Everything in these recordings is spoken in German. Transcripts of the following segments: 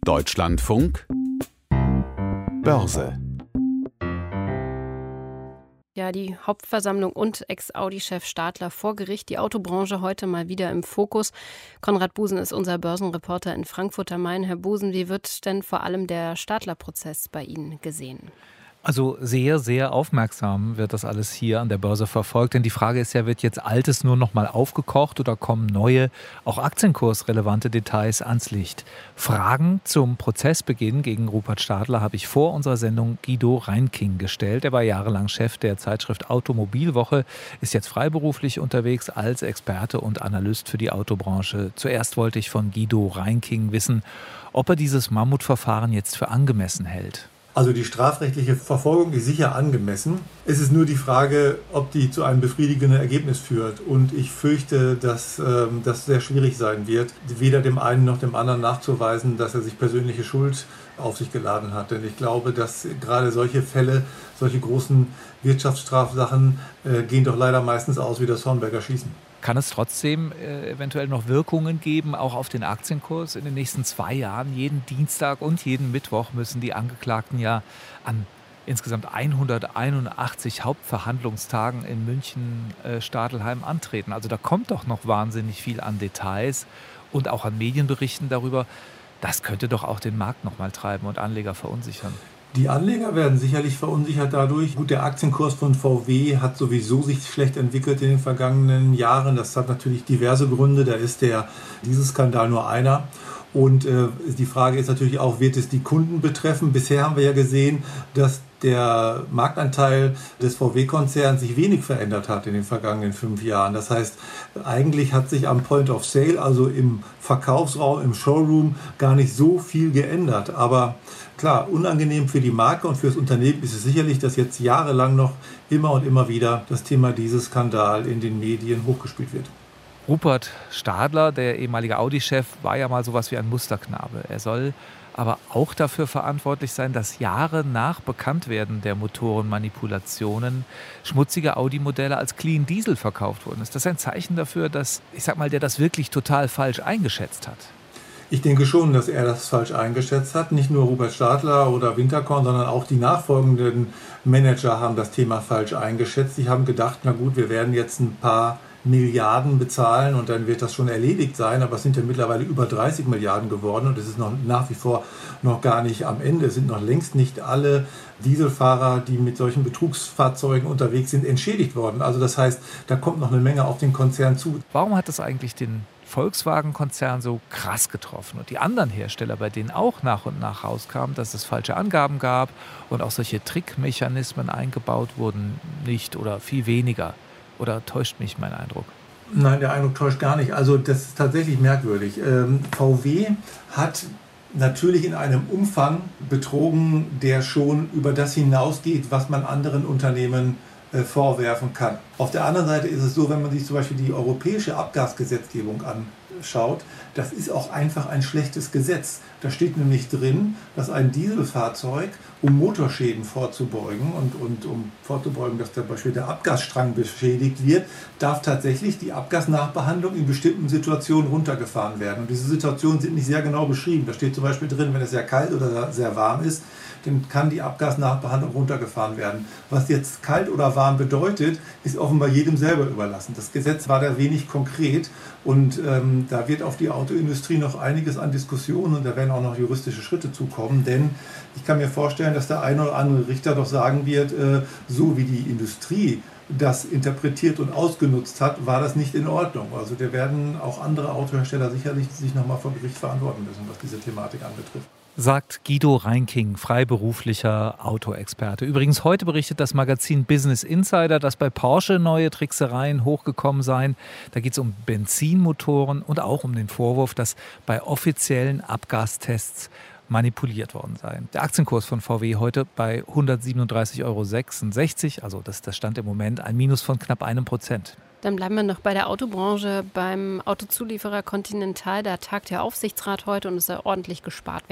Deutschlandfunk Börse. Ja, die Hauptversammlung und Ex-Audi-Chef Stadler vor Gericht. Die Autobranche heute mal wieder im Fokus. Konrad Busen ist unser Börsenreporter in Frankfurt am Main. Herr Busen, wie wird denn vor allem der Stadler-Prozess bei Ihnen gesehen? Also sehr, sehr aufmerksam wird das alles hier an der Börse verfolgt. Denn die Frage ist ja, wird jetzt Altes nur noch mal aufgekocht oder kommen neue, auch aktienkursrelevante Details ans Licht? Fragen zum Prozessbeginn gegen Rupert Stadler habe ich vor unserer Sendung Guido Reinking gestellt. Er war jahrelang Chef der Zeitschrift Automobilwoche, ist jetzt freiberuflich unterwegs als Experte und Analyst für die Autobranche. Zuerst wollte ich von Guido Reinking wissen, ob er dieses Mammutverfahren jetzt für angemessen hält. Also die strafrechtliche Verfolgung ist sicher angemessen. Es ist nur die Frage, ob die zu einem befriedigenden Ergebnis führt. Und ich fürchte, dass das sehr schwierig sein wird, weder dem einen noch dem anderen nachzuweisen, dass er sich persönliche Schuld auf sich geladen hat. Denn ich glaube, dass gerade solche Fälle, solche großen Wirtschaftsstrafsachen gehen doch leider meistens aus wie das Hornberger Schießen. Kann es trotzdem eventuell noch Wirkungen geben, auch auf den Aktienkurs in den nächsten 2 Jahren? Jeden Dienstag und jeden Mittwoch müssen die Angeklagten ja an insgesamt 181 Hauptverhandlungstagen in München-Stadelheim antreten. Also da kommt doch noch wahnsinnig viel an Details und auch an Medienberichten darüber. Das könnte doch auch den Markt noch mal treiben und Anleger verunsichern. Die Anleger werden sicherlich verunsichert dadurch. Gut, der Aktienkurs von VW hat sowieso sich schlecht entwickelt in den vergangenen Jahren. Das hat natürlich diverse Gründe. Da ist der Dieselskandal nur einer. Und die Frage ist natürlich auch, wird es die Kunden betreffen? Bisher haben wir ja gesehen, dass der Marktanteil des VW-Konzerns sich wenig verändert hat in den vergangenen 5 Jahren. Das heißt, eigentlich hat sich am Point of Sale, also im Verkaufsraum, im Showroom, gar nicht so viel geändert. Aber klar, unangenehm für die Marke und für das Unternehmen ist es sicherlich, dass jetzt jahrelang noch immer und immer wieder das Thema dieses Skandal in den Medien hochgespielt wird. Rupert Stadler, der ehemalige Audi-Chef, war ja mal sowas wie ein Musterknabe. Er soll aber auch dafür verantwortlich sein, dass Jahre nach Bekanntwerden der Motorenmanipulationen schmutzige Audi-Modelle als Clean Diesel verkauft wurden. Ist das ein Zeichen dafür, dass, der das wirklich total falsch eingeschätzt hat? Ich denke schon, dass er das falsch eingeschätzt hat. Nicht nur Rupert Stadler oder Winterkorn, sondern auch die nachfolgenden Manager haben das Thema falsch eingeschätzt. Die haben gedacht, na gut, wir werden jetzt ein paar Milliarden bezahlen und dann wird das schon erledigt sein. Aber es sind ja mittlerweile über 30 Milliarden geworden und es ist noch nach wie vor noch gar nicht am Ende. Es sind noch längst nicht alle Dieselfahrer, die mit solchen Betrugsfahrzeugen unterwegs sind, entschädigt worden. Also das heißt, da kommt noch eine Menge auf den Konzern zu. Warum hat das eigentlich den Volkswagen-Konzern so krass getroffen und die anderen Hersteller, bei denen auch nach und nach rauskam, dass es falsche Angaben gab und auch solche Trickmechanismen eingebaut wurden, nicht oder viel weniger? Oder täuscht mich mein Eindruck? Nein, der Eindruck täuscht gar nicht. Also das ist tatsächlich merkwürdig. VW hat natürlich in einem Umfang betrogen, der schon über das hinausgeht, was man anderen Unternehmen vorwerfen kann. Auf der anderen Seite ist es so, wenn man sich zum Beispiel die europäische Abgasgesetzgebung anschaut, das ist auch einfach ein schlechtes Gesetz. Da steht nämlich drin, dass ein Dieselfahrzeug, um Motorschäden vorzubeugen und um vorzubeugen, dass zum Beispiel der Abgasstrang beschädigt wird, darf tatsächlich die Abgasnachbehandlung in bestimmten Situationen runtergefahren werden. Und diese Situationen sind nicht sehr genau beschrieben. Da steht zum Beispiel drin, wenn es sehr kalt oder sehr warm ist, dann kann die Abgasnachbehandlung runtergefahren werden. Was jetzt kalt oder warm bedeutet, ist offenbar jedem selber überlassen. Das Gesetz war da wenig konkret und da wird auf die Autoindustrie noch einiges an Diskussionen und da werden auch noch juristische Schritte zukommen, denn ich kann mir vorstellen, dass der eine oder andere Richter doch sagen wird, so wie die Industrie das interpretiert und ausgenutzt hat, war das nicht in Ordnung. Also da werden auch andere Autohersteller sicherlich sich nochmal vor Gericht verantworten müssen, was diese Thematik anbetrifft. Sagt Guido Reinking, freiberuflicher Autoexperte. Übrigens, heute berichtet das Magazin Business Insider, dass bei Porsche neue Tricksereien hochgekommen seien. Da geht es um Benzinmotoren und auch um den Vorwurf, dass bei offiziellen Abgastests manipuliert worden sei. Der Aktienkurs von VW heute bei 137,66 €. Also das stand im Moment, ein Minus von knapp 1%. Dann bleiben wir noch bei der Autobranche. Beim Autozulieferer Continental, da tagt der Aufsichtsrat heute und es soll ordentlich gespart werden.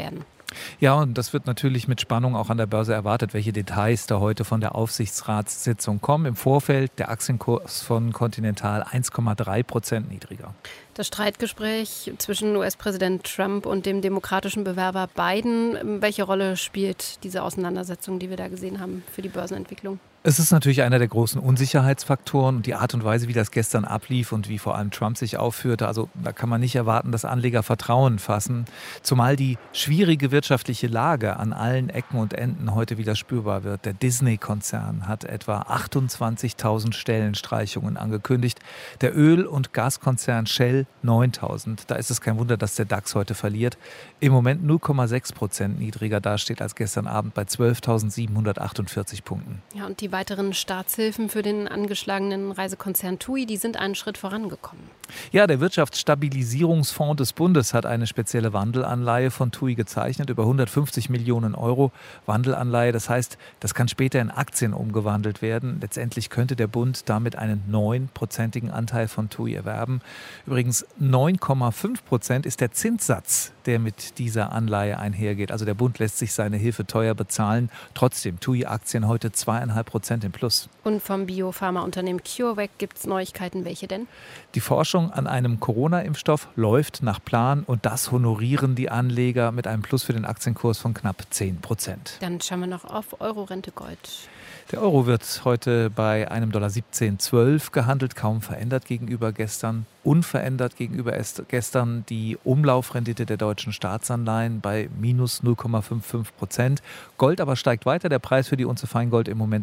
Ja, und das wird natürlich mit Spannung auch an der Börse erwartet, welche Details da heute von der Aufsichtsratssitzung kommen. Im Vorfeld der Aktienkurs von Continental 1,3% niedriger. Das Streitgespräch zwischen US-Präsident Trump und dem demokratischen Bewerber Biden, welche Rolle spielt diese Auseinandersetzung, die wir da gesehen haben, für die Börsenentwicklung? Es ist natürlich einer der großen Unsicherheitsfaktoren und die Art und Weise, wie das gestern ablief und wie vor allem Trump sich aufführte. Also da kann man nicht erwarten, dass Anleger Vertrauen fassen, zumal die schwierige wirtschaftliche Lage an allen Ecken und Enden heute wieder spürbar wird. Der Disney-Konzern hat etwa 28.000 Stellenstreichungen angekündigt, der Öl- und Gaskonzern Shell 9.000. Da ist es kein Wunder, dass der DAX heute verliert. Im Moment 0,6% niedriger dasteht als gestern Abend bei 12.748 Punkten. Ja, und die weiteren Staatshilfen für den angeschlagenen Reisekonzern TUI, die sind einen Schritt vorangekommen. Ja, der Wirtschaftsstabilisierungsfonds des Bundes hat eine spezielle Wandelanleihe von TUI gezeichnet, über 150 Millionen Euro Wandelanleihe. Das heißt, das kann später in Aktien umgewandelt werden. Letztendlich könnte der Bund damit einen 9%igen Anteil von TUI erwerben. Übrigens 9,5% ist der Zinssatz, der mit dieser Anleihe einhergeht. Also der Bund lässt sich seine Hilfe teuer bezahlen. Trotzdem, TUI-Aktien heute 2,5% im Plus. Und vom Biopharmaunternehmen CureVac gibt es Neuigkeiten. Welche denn? Die Forschung an einem Corona-Impfstoff läuft nach Plan und das honorieren die Anleger mit einem Plus für den Aktienkurs von knapp 10%. Dann schauen wir noch auf Euro-Rente Gold. Der Euro wird heute bei einem $17,12 gehandelt, kaum verändert gegenüber gestern. Unverändert gegenüber gestern die Umlaufrendite der deutschen Staatsanleihen bei minus 0,55%. Gold aber steigt weiter. Der Preis für die Unze Feingold im Moment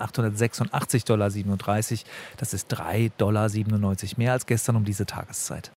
$1.886,37. Das ist $3,97 mehr als gestern um diese Tageszeit.